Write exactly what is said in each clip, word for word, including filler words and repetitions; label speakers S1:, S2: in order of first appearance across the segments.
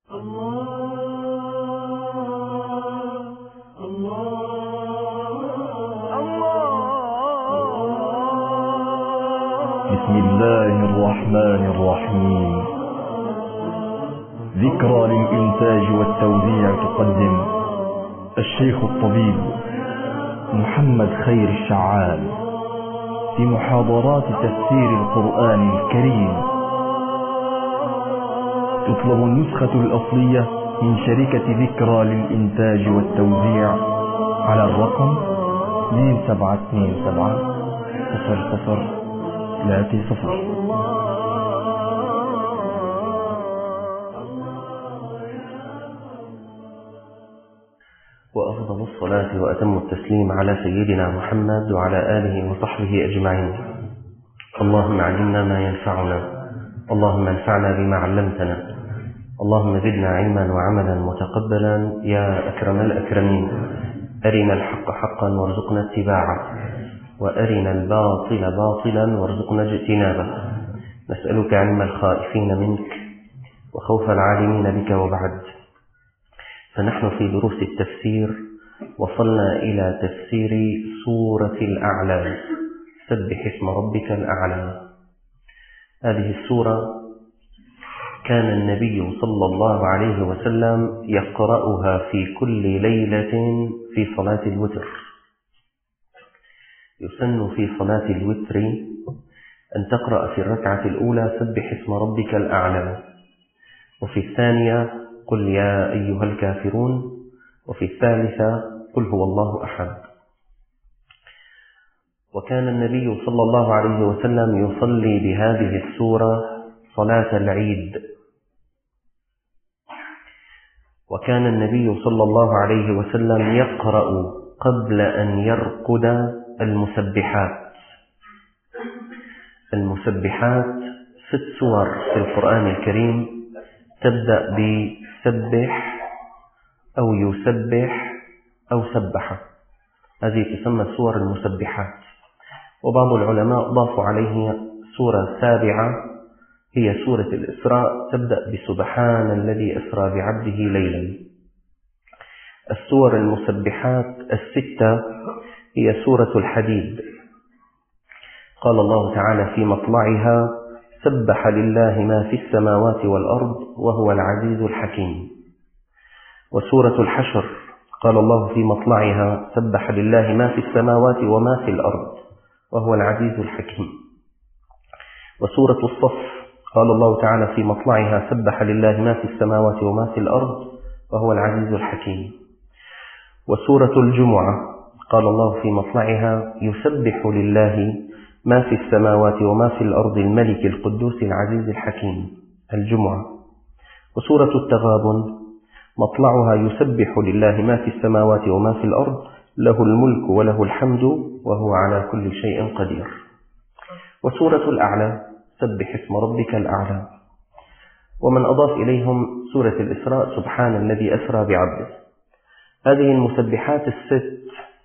S1: بسم الله الرحمن الرحيم. ذكرى للإنتاج والتوزيع تقدم الشيخ الطبيب محمد خير الشعال في محاضرات تفسير القرآن الكريم. تطلب النسخة الأصلية من شركة ذكرى للإنتاج والتوزيع على الرقم اثنين سبعة اثنين سبعة صفر صفر ثلاثة صفر.
S2: وأفضل الصلاة وأتم التسليم على سيدنا محمد وعلى آله وصحبه أجمعين. اللهم علمنا ما ينفعنا، اللهم انفعنا بما علمتنا، اللهم زدنا علما وعملا متقبلا يا أكرم الأكرمين. أرنا الحق حقا وارزقنا اتباعه، وأرنا الباطل باطلا وارزقنا اجتنابه. نسألك علم الخائفين منك وخوف العالمين بك. وبعد، فنحن في دروس التفسير وصلنا إلى تفسير سورة الأعلى، سبح اسم ربك الأعلى. هذه السورة كان النبي صلى الله عليه وسلم يقرأها في كل ليلة في صلاة الوتر. يسن في صلاة الوتر أن تقرأ في الركعة الأولى سبح اسم ربك الأعلى، وفي الثانية قل يا أيها الكافرون، وفي الثالثة قل هو الله أحد. وكان النبي صلى الله عليه وسلم يصلي بهذه السورة صلاة العيد. وكان النبي صلى الله عليه وسلم يقرأ قبل أن يرقد المسبحات. المسبحات ست سور في القرآن الكريم، تبدأ بسبح أو يسبح أو سبح. هذه تسمى سور المسبحات. وبعض العلماء ضافوا عليه سورة سابعة هي سورة الإسراء، تبدأ بسبحان الذي أسرى بعبده ليلا. السور المسبحات الستة هي سورة الحديد. قال الله تعالى في مطلعها سبح لله ما في السماوات والأرض وهو العزيز الحكيم. وسورة الحشر قال الله في مطلعها سبح لله ما في السماوات وما في الأرض وهو العزيز الحكيم. وسورة الصف قال الله تعالى في مطلعها سبح لله ما في السماوات وما في الأرض وهو العزيز الحكيم. وسورة الجمعة قال الله في مطلعها يسبح لله ما في السماوات وما في الأرض الملك القدوس العزيز الحكيم، الجمعة. وسورة التغابن مطلعها يسبح لله ما في السماوات وما في الأرض له الملك وله الحمد وهو على كل شيء قدير. وسورة الأعلى سبح اسم ربك الأعلى. ومن أضاف إليهم سورة الإسراء سبحان الذي أسرى بعبده. هذه المسبحات الست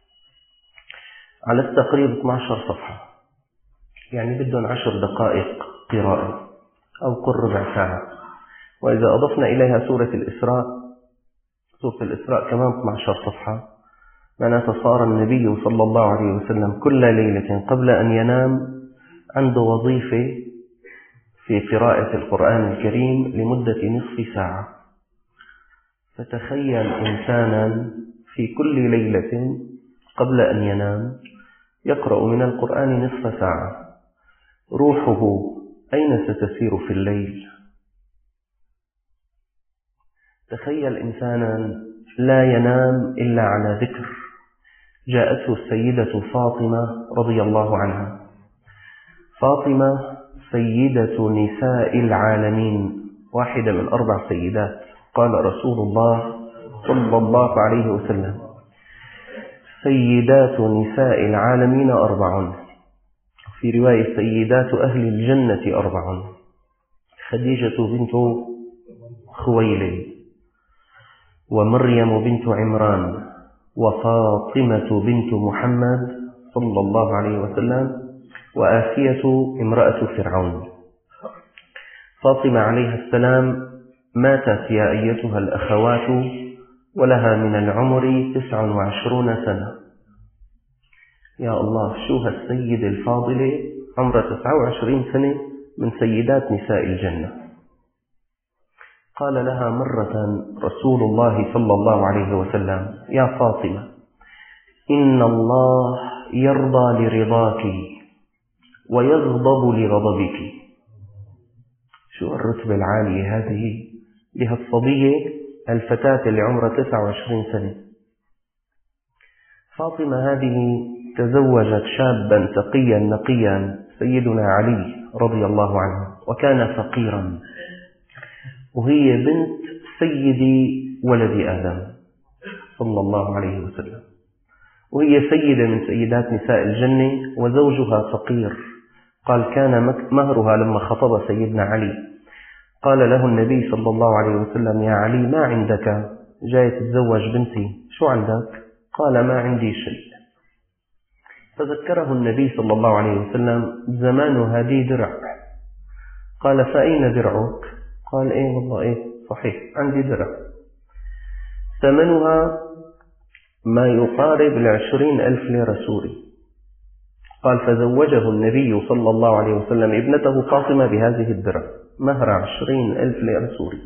S2: على التقريب اثنتي عشرة صفحة، يعني بدهم عشر دقائق قراءة أو قل ربع ساعة. وإذا أضفنا إليها سورة الإسراء سورة الإسراء كمان اثنتي عشرة صفحة، معناتها صار النبي صلى الله عليه وسلم كل ليلة قبل أن ينام عنده وظيفة في قراءة القرآن الكريم لمدة نصف ساعة. فتخيل إنسانا في كل ليلة قبل أن ينام يقرأ من القرآن نصف ساعة، روحه أين ستسير في الليل؟ تخيل إنسانا لا ينام إلا على ذكر. جاءته السيدة فاطمة رضي الله عنها. فاطمة سيدة نساء العالمين، واحدة من أربع سيدات. قال رسول الله صلى الله عليه وسلم سيدات نساء العالمين أربع، في رواية سيدات أهل الجنة أربع: خديجة بنت خويلد، ومريم بنت عمران، وفاطمة بنت محمد صلى الله عليه وسلم، وآسية امرأة فرعون. فاطمة عليها السلام ماتت يا أيتها الأخوات ولها من العمر تسع وعشرون سنة. يا الله، شو هالسيدة الفاضلة عمرها تسعة وعشرين سنة من سيدات نساء الجنة. قال لها مرة رسول الله صلى الله عليه وسلم: يا فاطمة، إن الله يرضى لرضاك ويغضب لغضبك. شو الرتبة العالية هذه لهالصبية الفتاة اللي عمرها تسعة وعشرين سنة. فاطمة هذه تزوجت شابا تقيا نقيا سيدنا علي رضي الله عنه، وكان فقيرا، وهي بنت سيد ولد آدم صلى الله عليه وسلم، وهي سيدة من سيدات نساء الجنة، وزوجها فقير. قال كان مهرها لما خطب سيدنا علي، قال له النبي صلى الله عليه وسلم: يا علي، ما عندك؟ جاي تتزوج بنتي، شو عندك؟ قال: ما عندي شيء. فذكره النبي صلى الله عليه وسلم: زمان هذه درع. قال: فأين درعك؟ قال: إيه والله إيه صحيح عندي درع، ثمنها ما يقارب العشرين ألف ليرة سوري. قال: فزوجه النبي صلى الله عليه وسلم ابنته فاطمة بهذه الدرع، مهر عشرين ألف ليرة سوري.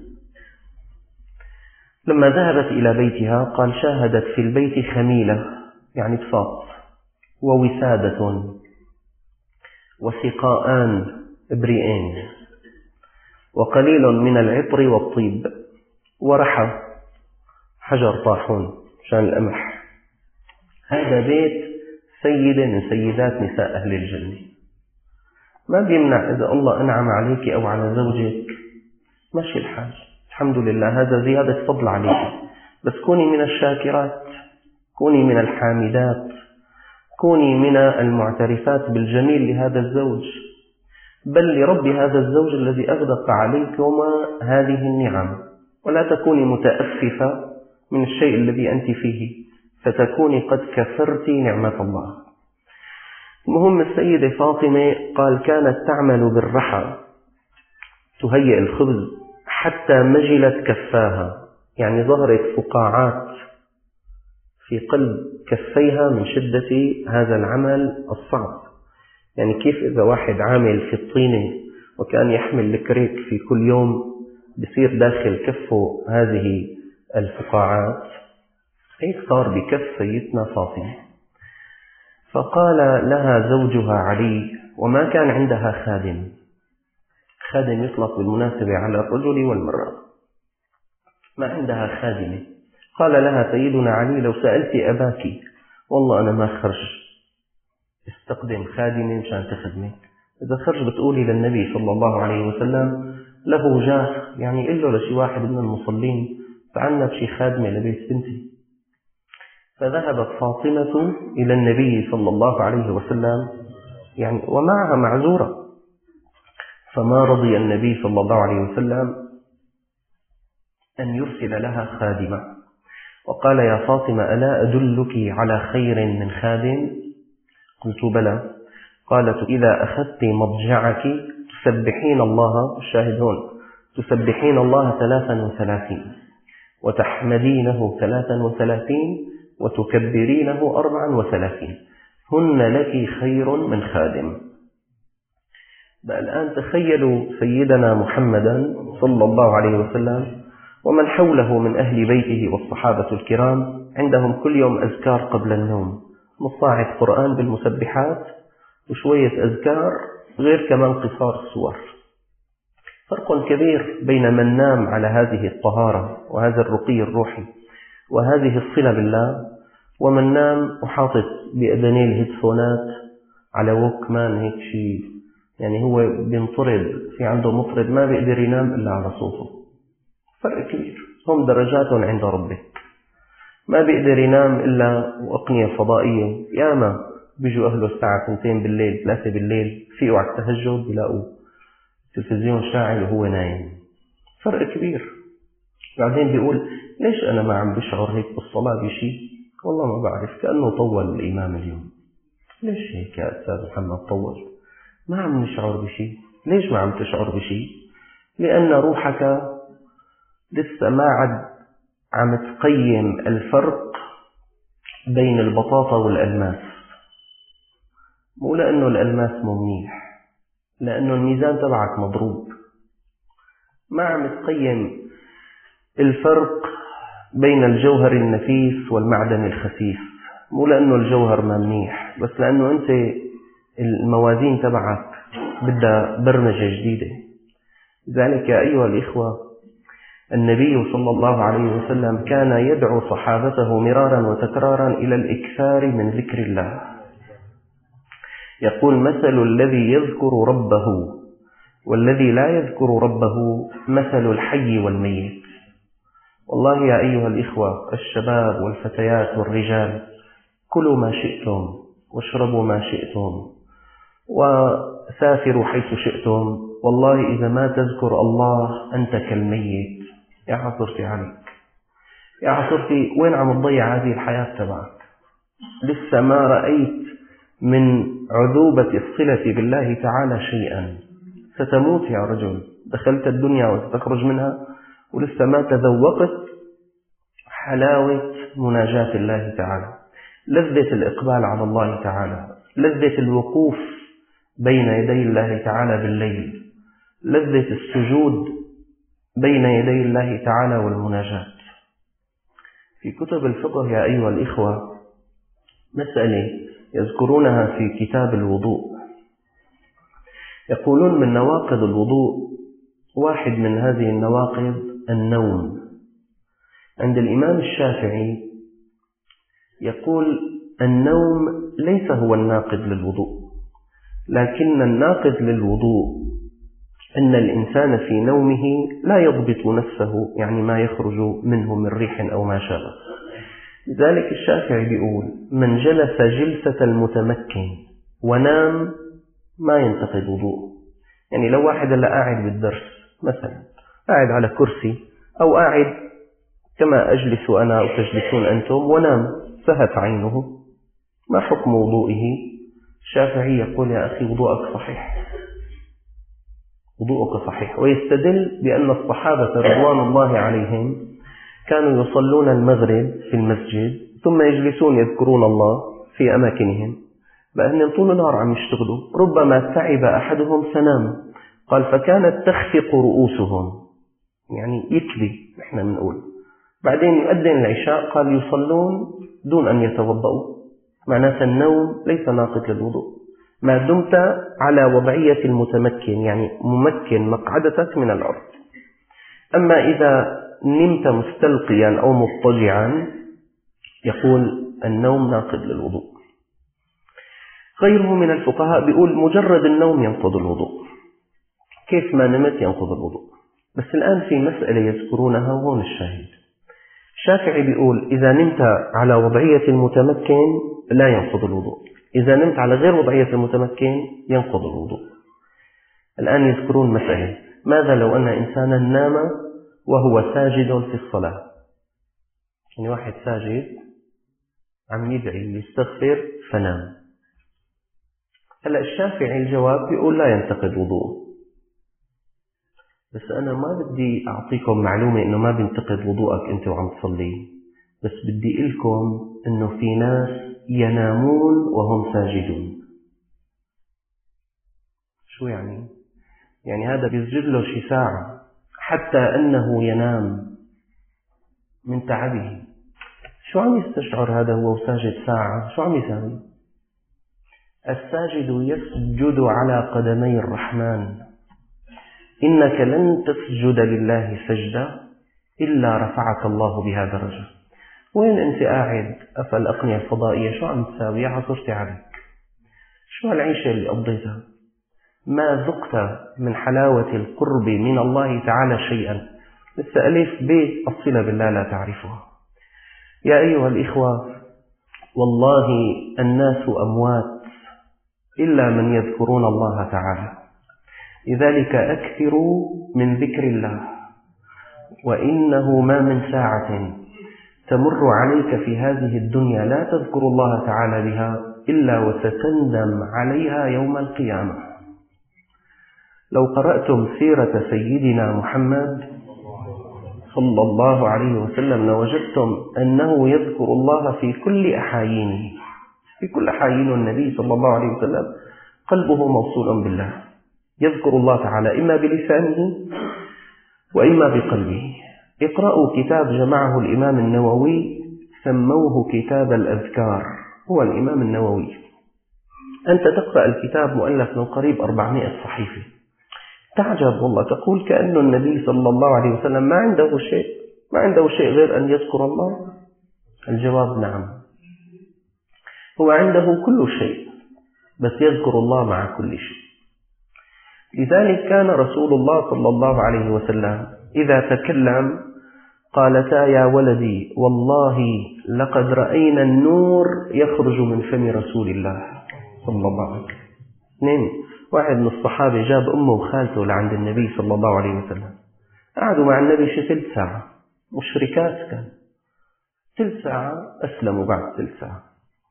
S2: لما ذهبت إلى بيتها قال: شاهدت في البيت خميلة، يعني بساط، ووسادة، وسقاءان إبريئين، وقليل من العطر والطيب، ورحى حجر طاحون شان القمح. هذا بيت سيدة من سيدات نساء أهل الجنة. ما بيمنع إذا الله أنعم عليك أو على زوجك ماشي الحال، الحمد لله، هذا زيادة فضل عليك، بس كوني من الشاكرات، كوني من الحامدات، كوني من المعترفات بالجميل لهذا الزوج، بل لرب هذا الزوج الذي أغدق عليكما هذه النعم، ولا تكوني متأففة من الشيء الذي أنت فيه فتكوني قد كفرت نعمة الله. المهم السيدة فاطمة قال كانت تعمل بالرحى، تهيئ الخبز حتى مجلت كفاها، يعني ظهرت فقاعات في قلب كفيها من شدة هذا العمل الصعب. يعني كيف إذا واحد عامل في الطينة وكان يحمل الكريك في كل يوم بصير داخل كفه هذه الفقاعات، هيك صار بكف سيدنا فاطمة. فقال لها زوجها علي، وما كان عندها خادم، خادم يطلق بالمناسبة على الرجل والمرأة، ما عندها خادمة. قال لها سيدنا علي: لو سألت أباك والله أنا ما خرج استقدم خادمة مشان تخدمك، إذا خرج بتقولي للنبي صلى الله عليه وسلم له جاه، يعني قل له لشي واحد من المصلين تعالنا بشي خادمة لبيت بنتي. فذهبت فاطمة إلى النبي صلى الله عليه وسلم يعني ومعها معذورة، فما رضي النبي صلى الله عليه وسلم أن يرسل لها خادمة، وقال: يا فاطمة ألا أدلك على خير من خادم؟ قلت: بلى. قالت: إذا أخذت مضجعك تسبحين الله، الشاهد هون، تسبحين الله ثلاثا وثلاثين، وتحمدينه ثلاثا وثلاثين، وتكبرينه أربعا وثلاثين، هن لك خير من خادم. بقى الآن تخيلوا سيدنا محمدا صلى الله عليه وسلم ومن حوله من أهل بيته والصحابة الكرام عندهم كل يوم أذكار قبل النوم، مصاعد قرآن بالمسبحات وشوية أذكار، غير كمان قصار السور. فرق كبير بين من نام على هذه الطهارة وهذا الرقي الروحي وهذه الصلة بالله، ومن نام وحاطط بأذنيه الهيدفونات على ووكمان هيك شيء، يعني هو بينطرد، في عنده مطرد ما بيقدر ينام إلا على صوته. فرق كبير، هم درجات عند ربك، ما بيقدر ينام إلا وأقنية فضائية، ياما بيجوا أهله الساعة اثنتين بالليل ثلاثة بالليل فيقوا على التهجد بيلاقوا التلفزيون شاعل وهو نايم. فرق كبير. بعدين بيقول: ليش أنا ما عم بشعر هيك بالصلاة بشيء؟ والله ما بعرف، كأنه طول الإمام اليوم. ليش هيك يا أستاذ محمد طول؟ ما عم نشعر بشيء. ليش ما عم تشعر بشيء؟ لأن روحك لسه ما عد عم تقيم الفرق بين البطاطا والألماس. مو لأنه الألماس مو منيح، لأنه الميزان تبعك مضروب. ما عم تقيم الفرق بين الجوهر النفيس والمعدن الخسيس، مو لأنه الجوهر ما منيح، بس لأنه أنت الموازين تبعك بدها برمجة جديدة. لذلك يا أيها الإخوة، النبي صلى الله عليه وسلم كان يدعو صحابته مرارا وتكرارا إلى الإكثار من ذكر الله. يقول: مثل الذي يذكر ربه والذي لا يذكر ربه مثل الحي والميت. والله يا أيها الإخوة، الشباب والفتيات والرجال، كلوا ما شئتم واشربوا ما شئتم وسافروا حيث شئتم، والله إذا ما تذكر الله أنت كالميت. يا عصرتي عليك، يا عصرتي، وين عم تضيع هذه الحياة تبعك؟ لسه ما رأيت من عذوبة الصلة بالله تعالى شيئا. ستموت يا رجل، دخلت الدنيا وستخرج منها ولسه ما تذوقت حلاوة مناجاة الله تعالى، لذة الإقبال على الله تعالى، لذة الوقوف بين يدي الله تعالى بالليل، لذة السجود بين يدي الله تعالى والمناجاة. في كتب الفقه يا أيها الإخوة مسألة يذكرونها في كتاب الوضوء. يقولون من نواقض الوضوء، واحد من هذه النواقض النوم. عند الإمام الشافعي يقول: النوم ليس هو الناقض للوضوء، لكن الناقض للوضوء أن الإنسان في نومه لا يضبط نفسه، يعني ما يخرج منه من ريح أو ما شابه. لذلك الشافعي بيقول: من جلس جلسة المتمكن ونام ما ينتقد وضوءه. يعني لو واحد اللي قاعد بالدرس مثلا، قاعد على كرسي أو قاعد كما أجلس أنا أو تجلسون أنتم ونام، سهت عينه، ما حكم وضوئه؟ الشافعي يقول: يا أخي وضوءك صحيح، وضوءك صحيح. ويستدل بأن الصحابة رضوان الله عليهم كانوا يصلون المغرب في المسجد ثم يجلسون يذكرون الله في أماكنهم، بأنهم طول النهار عم يشتغلوا، ربما تعب أحدهم فنام. قال: فكانت تخفق رؤوسهم، يعني يكبي، نحن بنقول. بعدين يؤذن العشاء، قال: يصلون دون أن يتوضأوا. معناته النوم ليس ناقض للوضوء ما دمت على وضعية المتمكن، يعني ممكن مقعدتك من الأرض. أما إذا نمت مستلقيا أو مضطجعا يقول النوم ناقض للوضوء. غيره من الفقهاء بيقول مجرد النوم ينقض الوضوء، كيف ما نمت ينقض الوضوء. بس الآن في مسألة يذكرونها وهون الشاهد. الشافعي بيقول إذا نمت على وضعية المتمكن لا ينقض الوضوء، إذا نمت على غير وضعية المتمكن ينقض الوضوء. الآن يذكرون مسألة: ماذا لو أن إنسانا نام وهو ساجد في الصلاة؟ يعني واحد ساجد عم يدعي يستغفر فنام. هلأ الشافعي الجواب بيقول لا ينتقد وضوءه، بس أنا ما بدي أعطيكم معلومة إنه ما بينتقد وضوءك أنت وعم تصلي، بس بدي إلكم إنه في ناس ينامون وهم ساجدون. شو يعني؟ يعني هذا بيسجد له شي ساعة حتى أنه ينام من تعبه. شو عم يستشعر هذا هو ساجد ساعة؟ شو عم يساوي؟ الساجد يسجد على قدمي الرحمن. إنك لن تسجد لله سجدة إلا رفعك الله بها درجة. وين أنت قاعد أفل الأقنية الفضائية؟ شو عم تساوي؟ عصرتي عليك. شو هالعيشة اللي قضيتها؟ ما ذقت من حلاوة القرب من الله تعالى شيئا. لسه ألف بيت الصلة بالله لا تعرفها. يا أيها الإخوة، والله الناس أموات إلا من يذكرون الله تعالى، لذلك أكثروا من ذكر الله، وإنه ما من ساعة تمر عليك في هذه الدنيا لا تذكر الله تعالى بها إلا وستندم عليها يوم القيامة. لو قرأتم سيرة سيدنا محمد صلى الله عليه وسلم لوجدتم أنه يذكر الله في كل أحايينه، في كل أحايين النبي صلى الله عليه وسلم قلبه موصول بالله، يذكر الله تعالى إما بلسانه وإما بقلبه. اقرأوا كتاب جمعه الإمام النووي سموه كتاب الأذكار، هو الإمام النووي. أنت تقرأ الكتاب مؤلف من قريب أربعمائة صحيفة، تعجب والله، تقول كأن النبي صلى الله عليه وسلم ما عنده شيء ما عنده شيء غير أن يذكر الله. الجواب نعم، هو عنده كل شيء بس يذكر الله مع كل شيء. لذلك كان رسول الله صلى الله عليه وسلم إذا تكلم قالتا يا ولدي والله لقد رأينا النور يخرج من فم رسول الله صلى الله عليه وسلم. اثنين، واحد من الصحابة جاب أمه وخالته لعند النبي صلى الله عليه وسلم، قعدوا مع النبي شي ثلث ساعة، مشركات كان، ثلث ساعة أسلموا بعد ثلث ساعة.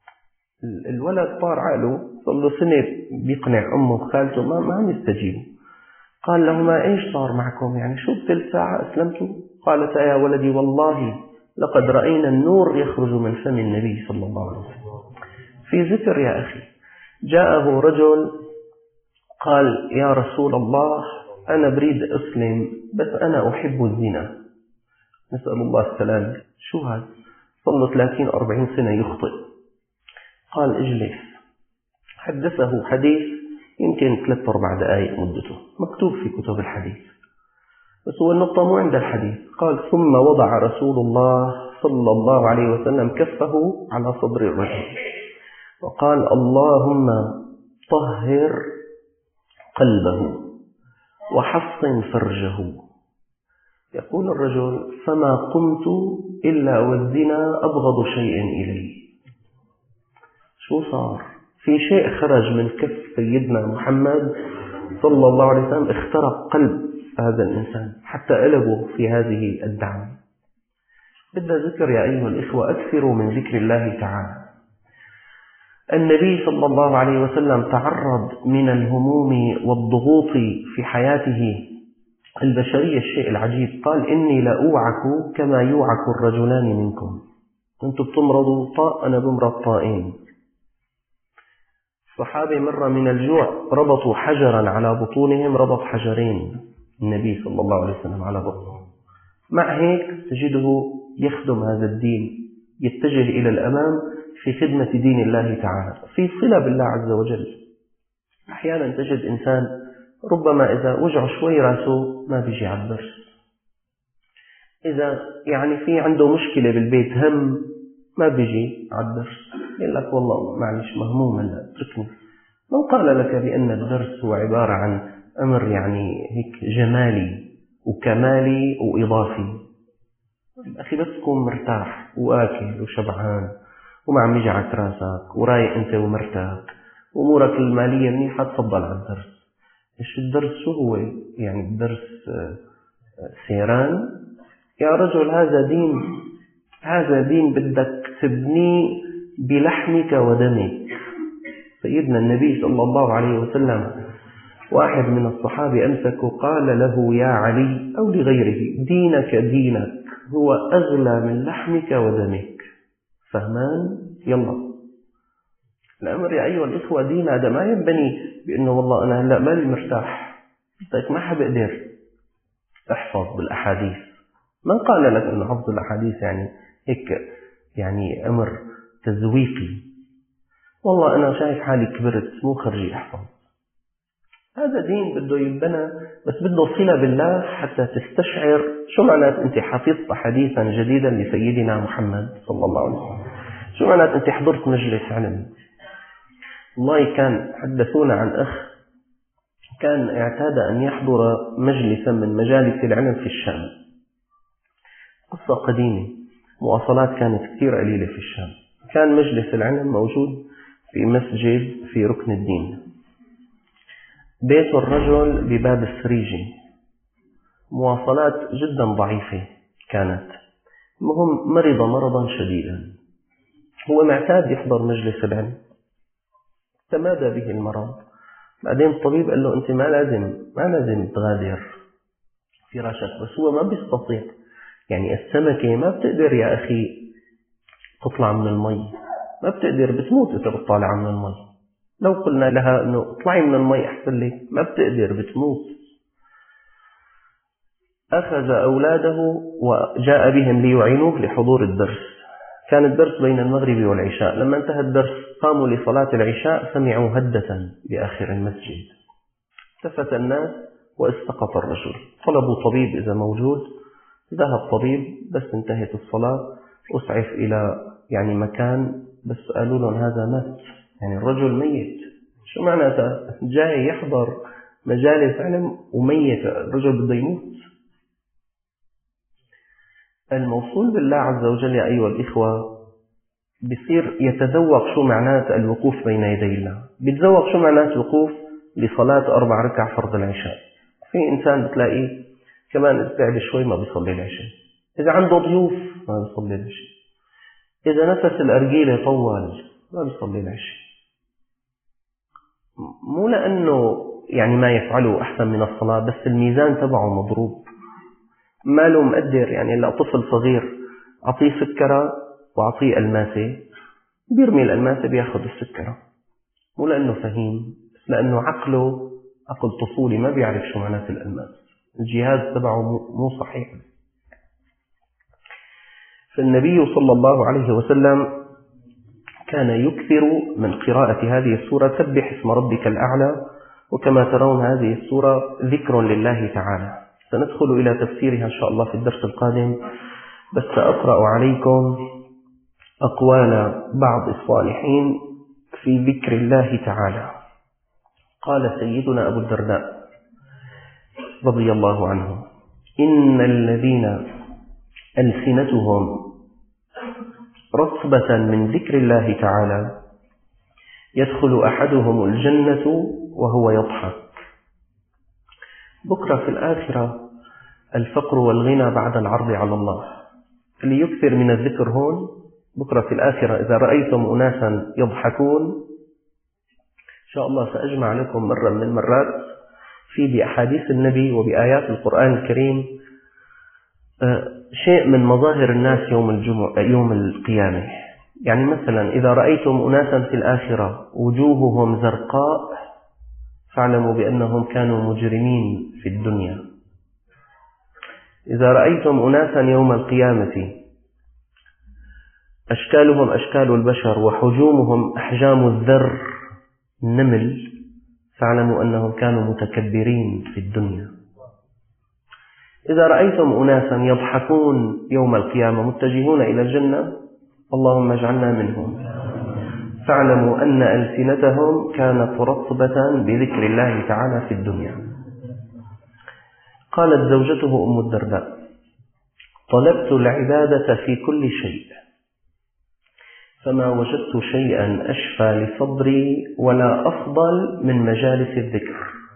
S2: الولد طار عقله، صار له سنة بيقنع أمه وخالته ما ما عم يستجيبوا. قال لهما ايش صار معكم؟ يعني شو بثلث ساعة أسلمتوا؟ قالتا يا ولدي والله لقد رأينا النور يخرج من فم النبي صلى الله عليه وسلم. في ذكر يا أخي، جاءه رجل قال يا رسول الله أنا بريد أسلم بس أنا أحب الزنا، نسأل الله السلامة. شو هذا؟ صلى ثلاثين أربعين سنة يخطئ. قال اجلس. حدثه حديث يمكن ثلاث أربع دقائق مدته، مكتوب في كتب الحديث، بس هو النقطة مو عند الحديث. قال ثم وضع رسول الله صلى الله عليه وسلم كفه على صدر الرجل وقال اللهم طهر قلبه وحصن فرجه. يقول الرجل فما قمت إلا والزنا أبغض شيء إلي. شو صار؟ في شيء خرج من كف سيدنا محمد صلى الله عليه وسلم اخترق قلب هذا الإنسان حتى قلبه في هذه الدعوة. بدنا ذكر يا أيها الإخوة، أكثروا من ذكر الله تعالى. النبي صلى الله عليه وسلم تعرض من الهموم والضغوط في حياته البشرية الشيء العجيب، قال إني لأوعك كما يوعك الرجلان منكم، أنتم بتمرضوا طاء أنا بمرض طائين. صحابي مرة من الجوع ربطوا حجرا على بطونهم، ربط حجرين النبي صلى الله عليه وسلم على بطنه. مع هيك تجده يخدم هذا الدين، يتجه إلى الأمام في خدمة دين الله تعالى، في صلة بالله عز وجل. أحيانا تجد إنسان ربما إذا وجع شوي راسه ما بيجي على الدرس، إذا يعني في عنده مشكلة بالبيت هم ما بيجي على الدرس، يقول لك والله معلش مهموم هلا اتركني. من قال لك بأن الدرس هو عبارة عن أمر يعني هيك جمالي وكمالي وإضافي؟ أخي بس تكون مرتاح وآكل وشبعان وما عم يجي على راسك ورايق أنت ومرتاح وأمورك المالية منيحة، تفضل على الدرس. إيش الدرس؟ شو هو يعني الدرس؟ سيران يا رجل، هذا دين، هذا دين بدك تبنيه بلحمك ودمك. سيدنا النبي صلى الله عليه وسلم واحد من الصحابة أمسكه قال له يا علي أو لغيره دينك دينك هو أغلى من لحمك ودمك، فهمان؟ يلا الأمر يا أيها الإخوة دين هذا ما ينبني بأنه والله أنا هلأ مالي مرتاح بدك ما حبقدر احفظ بالأحاديث. من قال لك أنه حفظ الأحاديث يعني هيك يعني أمر تزويقي؟ والله أنا شايف حالي كبرت مو خرجي أحفظ. هذا دين بده يبنى، بس بده صلة بالله حتى تستشعر شو معنات أنت حفظت حديثا جديدا لسيدنا محمد صلى الله عليه وسلم، شو معنات أنت حضرت مجلس علم. والله كان حدثونا عن أخ كان اعتاد أن يحضر مجلسا من مجالس العلم في الشام، قصة قديمة، مواصلات كانت كثير قليلة في الشام. كان مجلس العلم موجود في مسجد في ركن الدين، بيت الرجل بباب السريجي، مواصلات جدا ضعيفة كانت. المهم مرض مرضا شديدا، هو معتاد يحضر مجلس العلم، تمادى به المرض. بعدين الطبيب قال له أنت ما لازم ما لازم تغادر فراشك، بس هو ما بيستطيع يعني السمكة ما بتقدر يا أخي تطلع من المي، ما بتقدر، بتموت إذا بتطالع من المي. لو قلنا لها أنه اطلعي من المي أحسن لك، ما بتقدر، بتموت. أخذ أولاده وجاء بهم ليعينوه لحضور الدرس. كان الدرس بين المغرب والعشاء. لما انتهى الدرس قاموا لصلاة العشاء، سمعوا هدة بآخر المسجد. التفت الناس واستقط الرجل. طلبوا طبيب إذا موجود، ذهب طبيب، بس انتهت الصلاة أسعف إلى يعني مكان، بس قالوا لهم هذا مات، يعني الرجل ميت. شو معنى هذا؟ جاي يحضر مجالس علم وميت، الرجل بده يموت. الموصول بالله عز وجل يا أيها الإخوة بيصير يتذوق شو معنات الوقوف بين يدي الله، بيتذوق شو معنات الوقوف لصلاة أربع ركع فرض العشاء. في إنسان بتلاقيه كمان بعد شوي ما بيصلي العشاء، إذا عنده ضيوف ما بيصلي العشاء، إذا نفس الأرجيلة طول ما بيصلي العشاء. مو لأنه يعني ما يفعله أحسن من الصلاة، بس الميزان تبعه مضروب، ما له مقدر. يعني لو طفل صغير أعطيه سكرة وأعطيه ألماسة، بيرمي الألماسة بياخد السكرة، مو لأنه فهيم، بس لأنه عقله عقل طفولي ما بيعرف شو معنات الألماس، الجهاز تبعه مو صحيح. فالنبي صلى الله عليه وسلم كان يكثر من قراءة هذه السورة، سبح اسم ربك الأعلى. وكما ترون هذه السورة ذكر لله تعالى. سندخل إلى تفسيرها إن شاء الله في الدرس القادم، بس سأقرأ عليكم أقوال بعض الصالحين في ذكر الله تعالى. قال سيدنا أبو الدرداء رضي الله عنه: إن الذين ألسنتهم رطبة من ذكر الله تعالى يدخل أحدهم الجنة وهو يضحك. بكرة في الآخرة الفقر والغنى بعد العرض على الله، اللي يكثر من الذكر هون. بكرة في الآخرة إذا رأيتم أناسا يضحكون، إن شاء الله سأجمع لكم مرة من المرات في بأحاديث النبي وبآيات القرآن الكريم شيء من مظاهر الناس يوم الجمعة يوم القيامة. يعني مثلا إذا رأيتم أناسا في الآخرة وجوههم زرقاء فاعلموا بأنهم كانوا مجرمين في الدنيا. إذا رأيتم أناسا يوم القيامة أشكالهم أشكال البشر وحجومهم أحجام الذر النمل فاعلموا أنهم كانوا متكبرين في الدنيا. إذا رأيتم أناسا يضحكون يوم القيامة متجهون إلى الجنة، اللهم اجعلنا منهم، فاعلموا أن ألسنتهم كانت رطبة بذكر الله تعالى في الدنيا. قالت زوجته أم الدرداء: طلبت العبادة في كل شيء فما وجدت شيئا أشفى لصدري ولا أفضل من مجالس الذكر.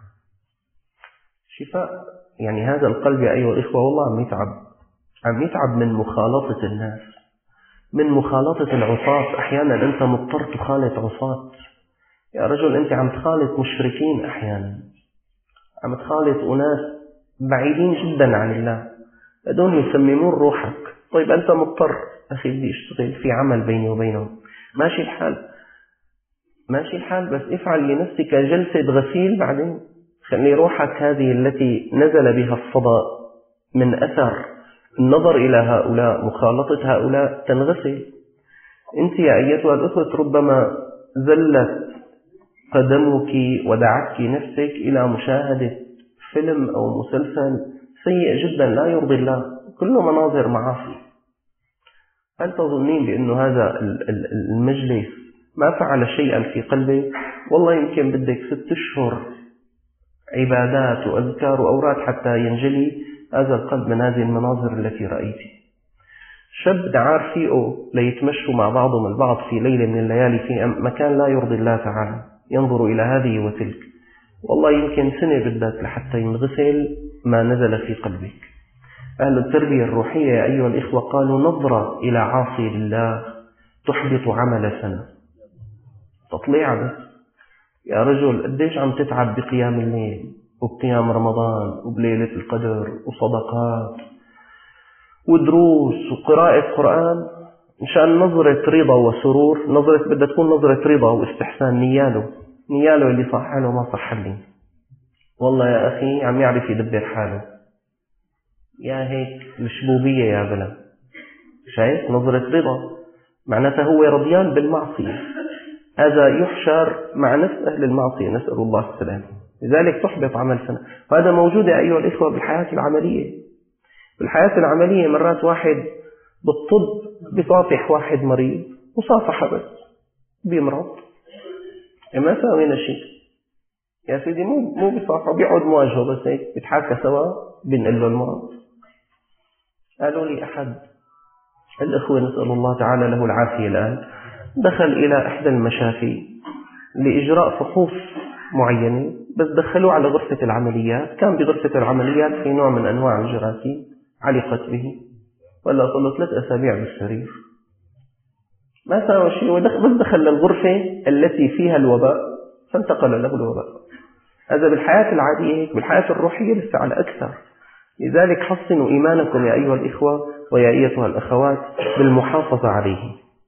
S2: شفاء يعني هذا القلب يا أيها الإخوة والله عم يتعب، عم يتعب من مخالطة الناس، من مخالطة العصاة. أحيانا أنت مضطر تخالط عصاة. يا رجل أنت عم تخالط مشركين، أحيانا عم تخالط أناس بعيدين جدا عن الله، بدون يسممون روحك. طيب أنت مضطر، أخي بدي أشتغل في عمل بيني وبينهم، ماشي الحال، ماشي الحال، بس افعل لنفسك جلسة غسيل بعدين. خلي روحك هذه التي نزل بها الصدى من أثر النظر إلى هؤلاء، مخالطة هؤلاء، تنغسل. أنت يا أيتها الأخوة ربما زلت قدمك ودعتك نفسك إلى مشاهدة فيلم أو مسلسل سيء جدا لا يرضي الله، كله مناظر معاصي. هل تظنين بأن هذا المجلس ما فعل شيئا في قلبك؟ والله يمكن بدك ست أشهر عبادات وأذكار وأوراد حتى ينجلي هذا القلب من هذه المناظر التي رأيتها. شاب دعار فيه ليتمشوا مع بعضهم البعض في ليلة من الليالي في مكان لا يرضي الله تعالى، ينظر إلى هذه وتلك، والله يمكن سنة بدك لحتى ينغسل ما نزل في قلبك. أهل التربية الروحية يا أيها الإخوة قالوا: نظرة إلى عاصي لله تحبط عمل سنة. تطليع بس. يا رجل قديش عم تتعب بقيام الليل وبقيام رمضان وبليلة القدر وصدقات ودروس وقراءة قرآن مشان نظرة رضا وسرور، نظرة بدها تكون نظرة رضا واستحسان، نياله نياله اللي صح له ما صح لي. والله يا أخي عم يعرف يدبر حاله، يا هيك الشبوبية يا بلا. شايف نظرة رضا معناتها هو رضيان بالمعصية، هذا يحشر مع نفس أهل المعصية، نسأل الله السلامة. لذلك تحبط عمل سنة. وهذا موجود يا أيها الإخوة بالحياة العملية. بالحياة العملية مرات واحد بالطب بيصافح واحد مريض مصافحة بس بيمرض ما ساوينا شيء يا سيدي، مو مو بيصافحه، بيقعد مواجهه بس هيك بيتحاكى سوا بنقل له المرض. قالوا لي أحد الأخوة نسأل الله تعالى له العافية الآن دخل إلى إحدى المشافي لإجراء فحوص معينة، بس دخلوه على غرفة العمليات. كان بغرفة العمليات في نوع من أنواع الجراثيم علقت به، ولا صلوا ثلاث أسابيع بالسرير ما سوى شيء، بس دخل للغرفة التي فيها الوباء فانتقل له الوباء. هذا بالحياة العادية هيك، بالحياة الروحية لسه على أكثر. لذلك حصنوا إيمانكم يا أيها الإخوة ويا أيتها الأخوات بالمحافظة عليه.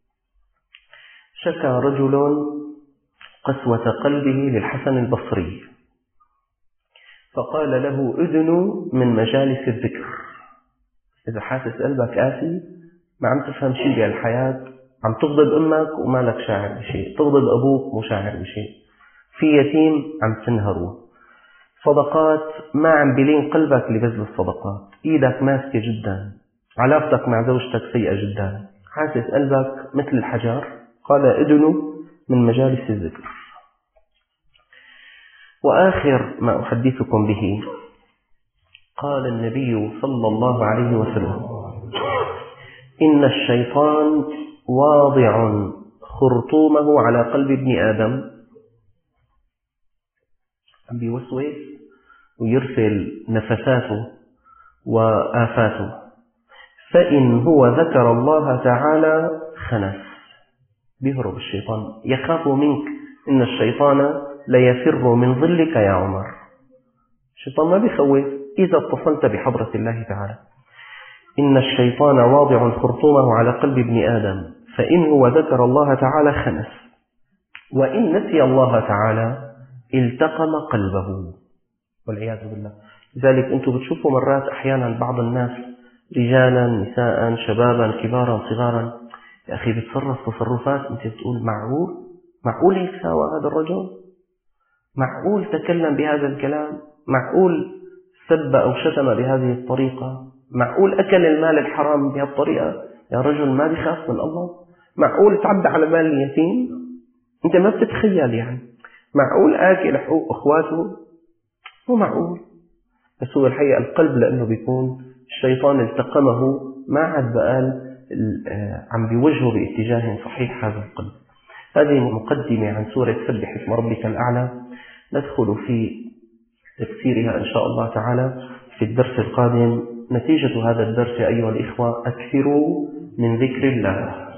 S2: شكى رجل قسوة قلبه للحسن البصري فقال له أدنوا من مجالس الذكر. إذا حاسس قلبك قاسي ما عم تفهم شيء بالحياة، عم تغضب أمك وما لك شاعر بشيء، تغضب أبوك مو شاعر بشيء، في يتيم عم تنهره، صدقات ما عم بلين قلبك لبذل الصدقات، إيدك ماسكة جدا، علاقتك مع زوجتك سيئة جدا، حاسس قلبك مثل الحجر، قال ادنوا من مجالس الذكر. وآخر ما أحدثكم به قال النبي صلى الله عليه وسلم إن الشيطان واضع خرطومه على قلب ابن آدم، عم بيوسوس ويرسل نفساته وآفاته، فإن هو ذكر الله تعالى خنس، بيهرب الشيطان، يخاف منك. إن الشيطان ليفر من ظلك يا عمر. الشيطان ما بيخوف إذا اتصلت بحضرة الله تعالى. إن الشيطان واضع خرطومه على قلب ابن آدم فإن هو ذكر الله تعالى خنس، وإن نسي الله تعالى التقم قلبه والعياذ بالله. لذلك أنتم بتشوفوا مرات أحيانا بعض الناس رجالا نساء شبابا كبارا صغارا يا أخي بتصرف تصرفات أنت بتقول معقول معقول هيك ساوى هذا الرجل، معقول تكلم بهذا الكلام، معقول سب أو شتم بهذه الطريقة، معقول أكل المال الحرام بهذه الطريقة. يا رجل ما بيخاف من الله؟ معقول تعدى على مال اليتيم؟ أنت ما بتتخيل يعني. معقول آكل حقوق أخواته؟ مو معقول. بس هو الحقيقة القلب لأنه بيكون الشيطان التقمه ما عاد بقال عم بيوجهه باتجاه صحيح هذا القلب. هذه مقدمة عن سورة سبح اسم ربك الأعلى، ندخل في تفسيرها إن شاء الله تعالى في الدرس القادم. نتيجة هذا الدرس أيها الإخوة أكثروا من ذكر الله.